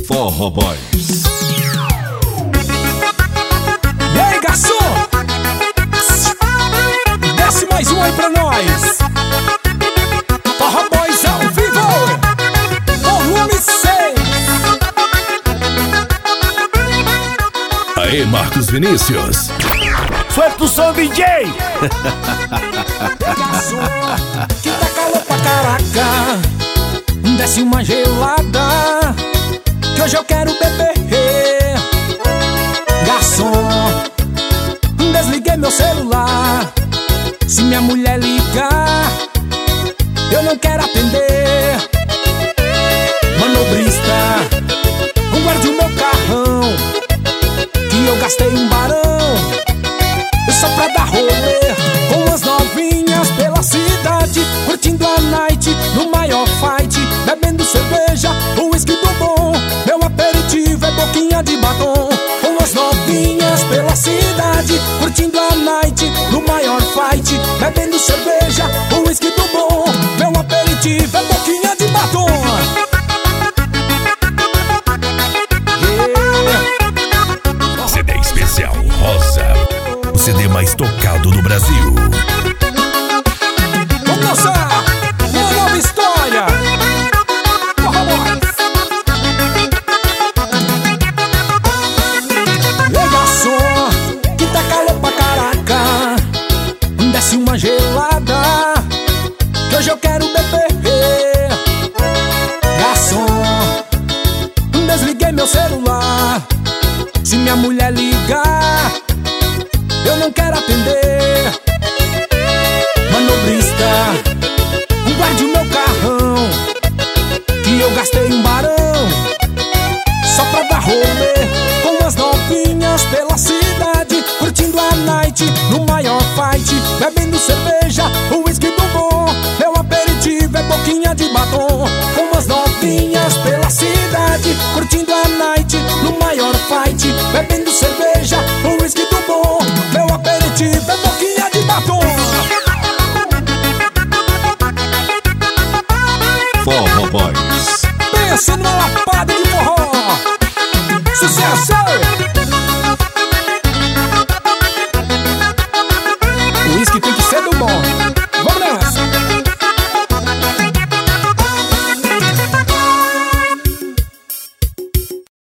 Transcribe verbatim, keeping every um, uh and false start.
Forró Boys. E aí, garçom? Desce mais um aí pra nós. Forró Boys ao vivo, volume seis. Aí, Marcos Vinícius. Suelta o som, D J. Garçom, que tá calor pra caraca, desce uma gelada, que hoje eu quero beber. Garçom, desliguei meu celular, se minha mulher ligar, eu não quero atender. Manobrista, guarde o meu carrão, que eu gastei um barão só pra dar rolê com as novinhas pela cidade, curtindo a night no maior fight, bebendo cerveja, o uísque do bom. Meu aperitivo é boquinha de batom. Com as novinhas pela cidade, curtindo a night no maior fight, bebendo cerveja, o uísque do bom. Meu aperitivo é boquinha de batom. Yeah. C D especial Rosa, o C D mais tocado do Brasil. Vamos dançar uma nova história. Forró Boys. Ei, garçom, que tá calor pra caraca, desce uma gelada, que hoje eu quero beber. Garçom, desliguei meu celular, se minha mulher ligar, eu não quero atender. Manobrista, guarde o meu carrão, que eu gastei um barão só pra dar rolê com as novinhas pela cidade, curtindo a night no maior fight, bebendo cerveja, o uísque do bom. Meu aperitivo é boquinha de batom.